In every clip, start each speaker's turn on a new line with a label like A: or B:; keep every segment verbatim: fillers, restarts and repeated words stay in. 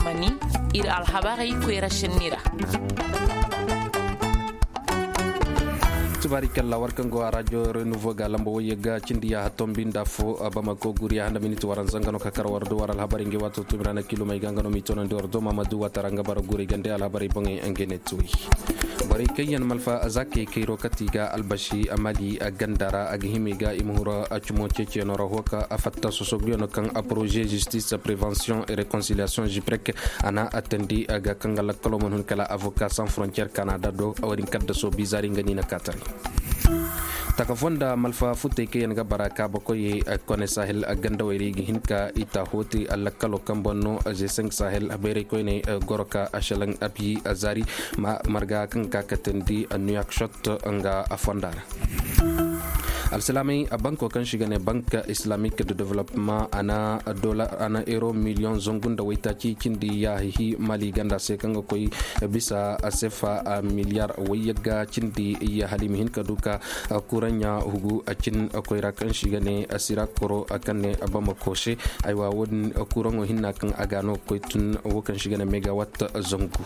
A: zamani ir alhabari kwera shinira.
B: Tubarikalla warkango a radio renouveau galambo woyega cindiya hatombinda fo bamako guriya handa minute waran zangano kakar wardo waral habari nge wato tumirana kilo mai gangano mitono ndi wardo mamadou wataranga bara guri gande al habari bonge engene tuwi bari kayan malfa azake kairo katiga albashi amali gandara aghimiga imhura achumo cheche no rohoka afatta sosogyo no kan a projet justice prévention et réconciliation jiprek ana attendi aga kangala kolomon hun kala avocat sans frontières canada do awrin kadda so bizari ngani na katari takafonda malfa futte ke yanga baraka bakoye kone sahel ganda wayri hinka ita hoti allakalo kambonno je cinq sahel abere ko ne goroka ashalang api azari ma marga kan kakatendi new york shot nga afondara Al-Salami a banko kan shiga ne banka islamique de développement ana dollar ana euro million zongun da waita ci cindi ya hi mali ganda se kan koy bisa asefa a miliyar wayaga cindi ya halimi hin kaduka kuranya hugu a cin koy rakan shiga ne asira koro akan ne abama koshe aiwa won kurango hinna kan agano koy tun wokan shiga ne megawatt zongu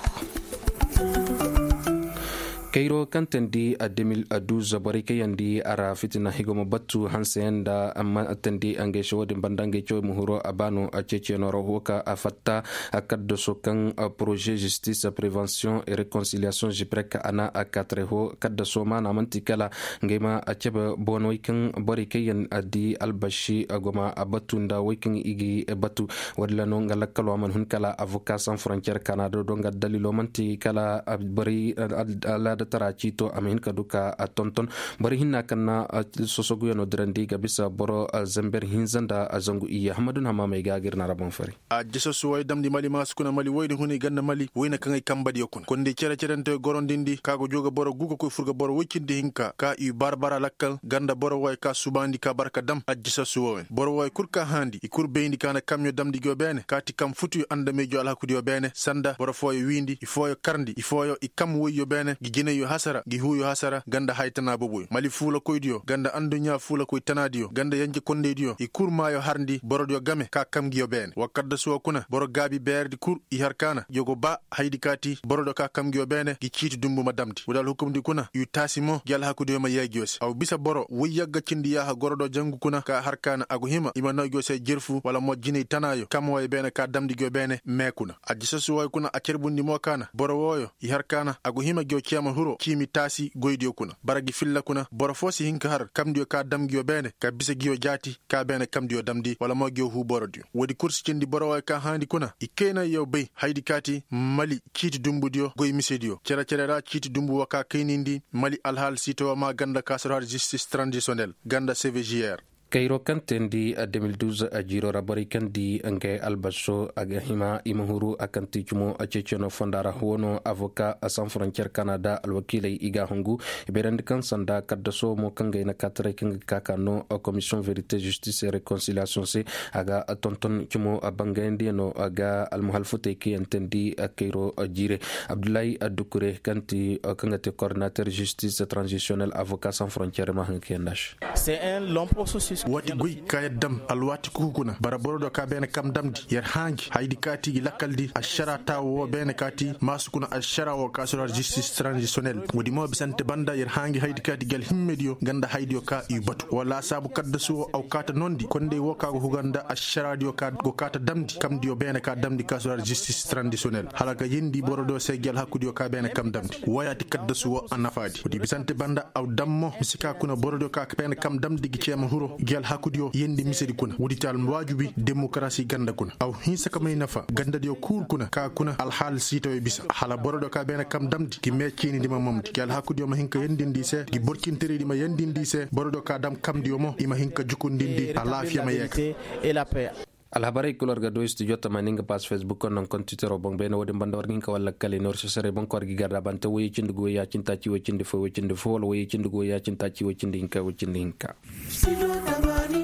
B: Cairo kantendi a deux mille douze bari kayandi ara fitina higomo battu hansenda amma attendi ange shodi bandange choy muhuro abano a cheche no rohoka afatta akaddo sokan projet justice prévention et réconciliation jiprek ana a quatre ho kadda soma na mantikala ngema a cheba bon weekend bari kayan adi albashi agoma abatunda weekend igi batu wadla no ngala kalo man hun kala avocat sans frontières canada do ngal dalilo mantikala bari ala da tarachito amin kaduka a tonton bari hinna kanna sosogu yano drandi ga bisa boro zamber hinzanda azangu iya hamadun hama mai gagir na rabon fari
C: a jisa suwai damdi mali masu kuna mali wai huni ganna mali wai na kan ai kambadi yokun konde cere cere nte goron dindi kago joga boro gugo ko furga boro wikin de hinka ka i barbara lakkal ganda boro wai ka subandi ka barka dam a jisa suwai boro wai kurka handi i kur beindi kana kamyo damdi go bene kati kam futu anda mejo ala kudio bene sanda boro foyo windi i foyo karndi i foyo i kam woyo bene gine yo hasara gi huyo hasara ganda haytana boboy mali fula koydio ganda andunya fula koy tanadio ganda yanje kondedio i kurma yo harndi borodio game ka kam giyo ben wakadda so kuna boro gabi berdi kur i harkana yogo ba haydi kati borodo ka kam giyo bene gi ciiti dumbu madamdi wudal hukumdi kuna yu tasimo gyal hakude ma yegios aw bisa boro wuyagga cindi ya ha gorodo jangu kuna ka harkana agu hima imano go se jerfu wala mo jini tanayo kam way bene ka damdi giyo bene mekuna ajisa so way kuna acerbundi mo kana boro woyo i harkana agu hima giyo ciama huro kimi tasi goydio kuna baragi filla kuna boro fosi hinka har kamdio ka damgiyo bene ka bisa giyo jati ka bene kamdio damdi wala mo giyo hu borodio wodi kursi cindi boro way ka handi kuna ikena yow bey haydi kati mali ciiti dumbudio goy misedio cera cerera ciiti dumbu waka kaynindi mali alhal sito ma ganda kasrar justice transitionnel ganda C V J R
B: Cairo kantendi a deux mille douze a jiro rabari kandi ange albaso aga hima imahuru akanti chumo a chechono fondara wono avocat a sans frontières canada alwakile iga hongu iberandi kan sanda kaddaso mo kangay na katre kang kakano a commission vérité justice et réconciliation se aga tonton chumo a bangendi no aga almuhalfute ki entendi a Cairo a jire Abdoulaye Adukure kanti kangate coordinateur justice transitionnel avocat sans frontières mahankiendash
D: c'est un long processus
C: wati guy kayat dam alwati kukuna bara borodo ka bene kam damdi yer hangi haydi kati lakaldi ashara tawo bene kati masukuna ashara wo kasura justice transitionnel wodi mo bisante banda yer hangi haydi kati gal himmedio ganda haydi ka yubatu wala sabu kadda su aw kata nondi konde wo ka huganda ashara dio ka go kata damdi kam dio bene ka damdi kasura justice transitionnel halaka yindi borodo se gal hakudio ka bene kam damdi wayati kadda su anafadi wodi bisante banda aw dammo misika kuna borodo ka bene kam damdi gicema huro gyal hakudio yendi misedi kuna wudital wajubi demokrasi ganda kuna aw hinsa kamay nafa ganda dio kur kuna ka kuna al hal sito e bisa hala borodo ka bena kam damdi ki mekini dima mamdi gyal hakudio ma hinka yendindi se gi borkinteri dima yendindi se borodo ka dam kam dio mo ima hinka jukundindi ala fiya ma yek
D: et la paix
B: alhabari kulorga do studio tamaninga pas facebook non kon twitter bon bena wodi bandor nginka wala kale nor so sere bon kor gi garda bante woyi cindugo ya cinta ci wo cinde fo wo cinde fo woyi cindugo ya cinta ci wo cinde hinka wo cinde hinka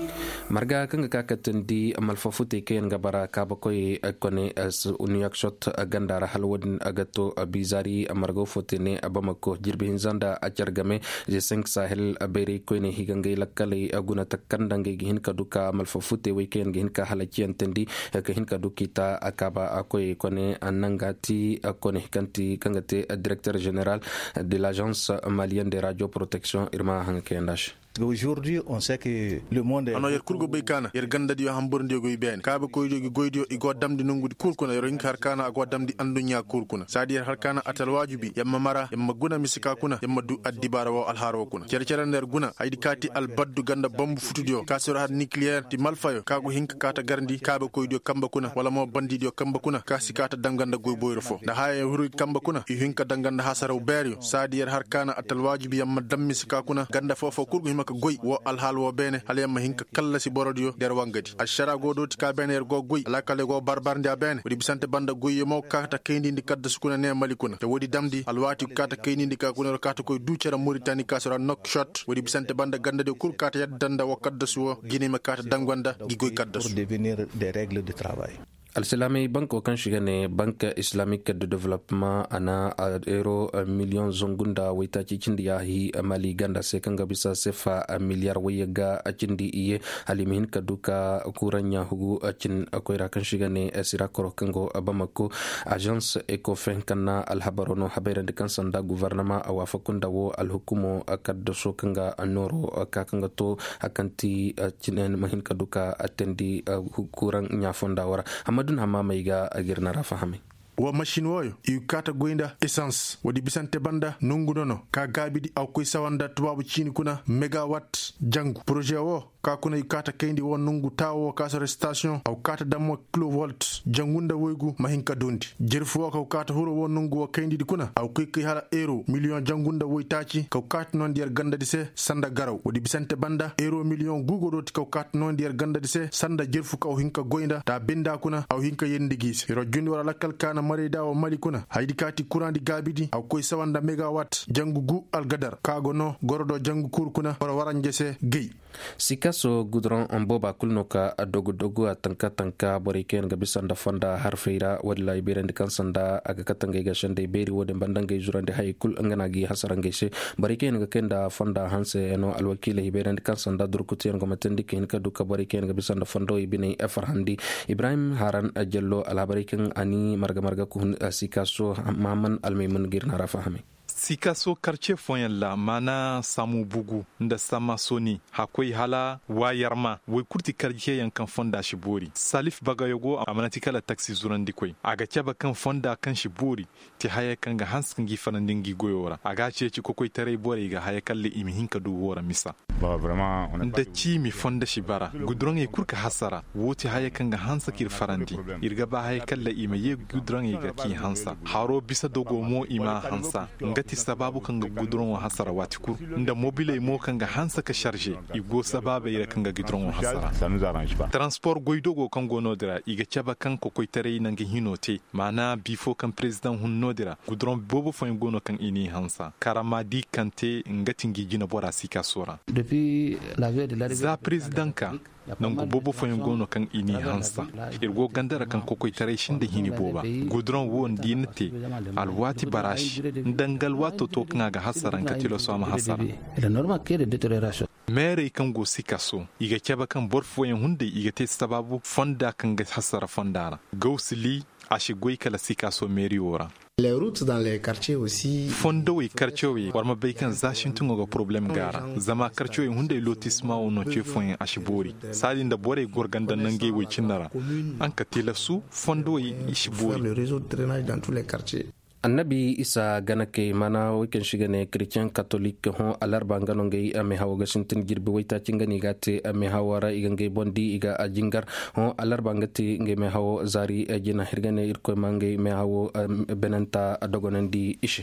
B: marga kanga kakatin di malfafute kayan gabara kabakoy kone as uniyak shot gandara halwadin agato bizari margo fotene abamako jirbihin zanda ajargame je cinq sahel abere koyne higangay lakkale aguna takkandange gihin kaduka malfafute way kayan gihin ka halakiyan tendi kahin kadukita akaba akoy kone anangati kone kanti kangate directeur général de l'agence malienne de radio protection Irma Hankendash.
D: Aujourd'hui, on sait que le monde est...
C: ano yer kurgo be kana yer ganda di hamburndi go ben kaba ko jogi goydio i go damdi nongudi kulkuna yer in har kana go damdi andunya kulkuna sadi yer har kana atal wajibi yamma mara yamma guna misika kuna yamma du addibara wa alharo kuna cer cer nder guna haydi kati al baddu ganda bombu futudio kasoro had nucléaire ti malfayo kago hinka kata garndi kaba ko dio kamba kuna wala mo bandi dio kamba kuna kasi kata danganda goy boyro fo da haye huru kamba kuna i hinka danganda hasaraw berio sadi yer har kana atal wajibi yamma dam misika kuna ganda fofo kurgo himaka goy wo alhal wo bene halyamma hinka kala si borodio der wangadi ashara godo tika bene er go goy ala kale go barbar ndia bene wodi bisante banda goy mo kata kayndi ndi kadda sukuna ne malikuna te wodi damdi alwati kata kayndi ndi ka kuna kata koy ducera Mauritanie kasora knock shot wodi bisante banda ganda de kur kata yaddanda wo kadda suwo gine ma kata dangwanda gi goy kadda
D: pour devenir des règles de travail.
B: Al-Salami banko kan shiga ne banka islamique de développement ana euro million zongunda waita cikin da yahi mali ganda sai kan bisa sefa miliyar wayaga a cindi iye halimihin ka duka kuranya hugu a cin akwai rakan shiga ne sira koro kango abamako agence ecofin kana alhabarono habairan da kan sanda gouvernement a wafakun dawo alhukumo akadda so kanga anoro kakanga to akanti cinen mahin ka duka atendi kuran nyafon dawara dun hama mai ga agirna rafahame
C: wa machine woyo i kata goinda essence wodi bisante banda nungu nono ka gabidi aw koy sawanda tubabu chini kuna megawatt jangu projet wo ka kuna i kata kendi won nungu tawo ka sa station aw kata dammo kilovolt jangunda woygu mahinka dondi jerfu wo ka kata huro won nungu wo kendi di kuna aw koy kay hala euro million jangunda woytaci ka kata non dier ganda dise sanda garaw wodi bisante banda euro million gugo doti ka kata non dier ganda dise sanda jerfu ka hinka goinda ta benda kuna aw hinka yendigis ro jundi wala lakal kana mare dawo mali kuna haydi kati kurandi gabidi aw koy sawanda megawatt jangu gu algadar kago no gorodo jangu kur kuna wara warangese gey
B: sikaso gudron on boba kulnoka dogu dogu atanka tanka boriken gabisanda fonda harfeira wadla ibirande kansanda aga katanga ga shande beri wode bandanga jurande haykul anganagi hasarangese boriken ga kenda fonda hanse eno alwakile ibirande kansanda durkutiyan gomatendi ken ka duka boriken gabisanda fondo ibine efarhandi Ibrahim Haran ajello alhabariken ani marga marga kun sikaso maman almaymun girna rafahame
E: sikaso quartier foyen la mana samu bugu nda sama soni hakoi hala wayarma we kurti quartier yan kan fonda shibori salif bagayogo amanati kala taxi zurandi koi aga chaba kan fonda kan shibori ti haya kan ga hanskin gi fanandingi goyora aga ce ci kokoi tare bore ga haya kalle imi hinka du wora misa
F: ba vraiment
E: da ci mi fonda shibara gudron e kurka hasara woti haya kan ga hansa kir farandi irga ba haya kalle imi ye gudron e ga ki hansa haro bisa dogo mo ima hansa ngati sababu kan ga gudron wa hasara wati kur nda mobile mo kan ga hansa ka charge igo sababu ira kan ga gudron wa hasara transport goidogo kan go nodira iga chaba kan ko koitare nan ga hinote mana bifo kan president hun nodira gudron bobo fo ngono kan ini hansa karama di kante ngati ngijina bora sika sora
G: depuis la veille de la
E: za president ka nangu bobo fo ngono kan ini hansa irgo gandara kan ko koitare shin da hini boba gudron won dinte alwati barash ndangal wato to kan ga hasaran ka tilo so ma hasara
G: la norma ke de deterioration
E: mere kan go sikaso iga keba kan borfo yen hunde iga te sababu fonda kan ga hasara fondara gausli ashigoi kala sikaso meri wora
H: les routes dans les quartiers aussi
E: fondo e quartier we warma be kan zashin tungo ga problem gara zama quartier hunde lotissement ono che foin ashibori salin da bore gorganda nange we cinara an ka tilasu fondo e ishibori
H: le réseau de drainage dans tous les quartiers.
B: annabi isa ganake mana waken shiga ne christian catholique hon alarba ngano ngai ame hawo gashintin girbi waita cingani gate ame hawara igange bondi iga ajingar hon alarba ngati ngai me hawo zari ajina hirgane irko mangai me hawo benanta adogonandi ishi.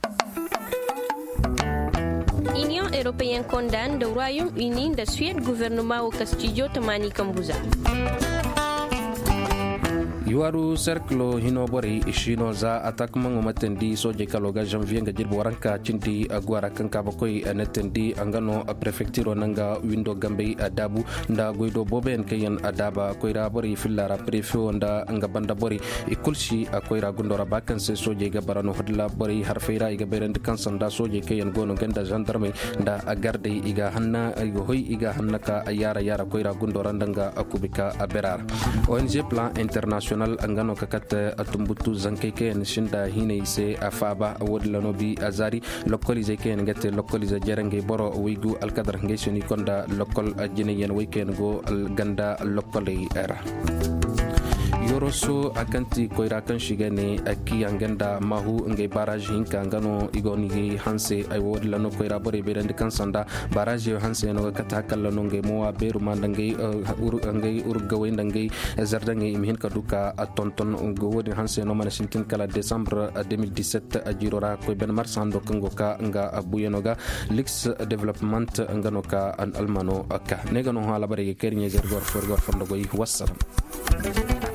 I: Union européenne condamne le Royaume-Uni de Suède gouvernement au Castillo Tamani Kambuza.
B: yuwaru cercle hino bori ishino za attaque mango matendi soje kaloga janvier nga jirbo waranka cindi agwara kanka bakoy netendi angano prefecture nanga windo gambe adabu nda goydo boben kayen adaba koyra bori fillara prefo nda nga banda bori ikulshi akoyra gundora bakanse soje gabarano hodla bori harfeira iga berend kansanda soje kayen gono ganda gendarme nda agarde iga hanna iga hoy iga hanna ka ayara yara koyra gundora ndanga akubika aberar O N G plan international angano kakata atumbutu zanke kayen shinda hine ise afaba wodlano bi azari localize kayen ngate localize jarange boro wigu alkadar ngeshoni konda local jene yen weekend go ganda locally era yoroso akanti koira kan shigane aki anganda mahu ngai barrage hinka ngano igoni hanse ay wodi lano koira bore berende kansanda barrage hanse no kata kala no ngai mo beru mandangai ur ngai urgawe ndangai zardangai imhin kaduka tonton go wodi hanse no mana sintin kala december deux mille dix-sept ajirora ko ben marsando kango ka nga abuyenoga lix development ngano ka an almano aka negano hala bare kernye zergor forgor fondogo yi wassalam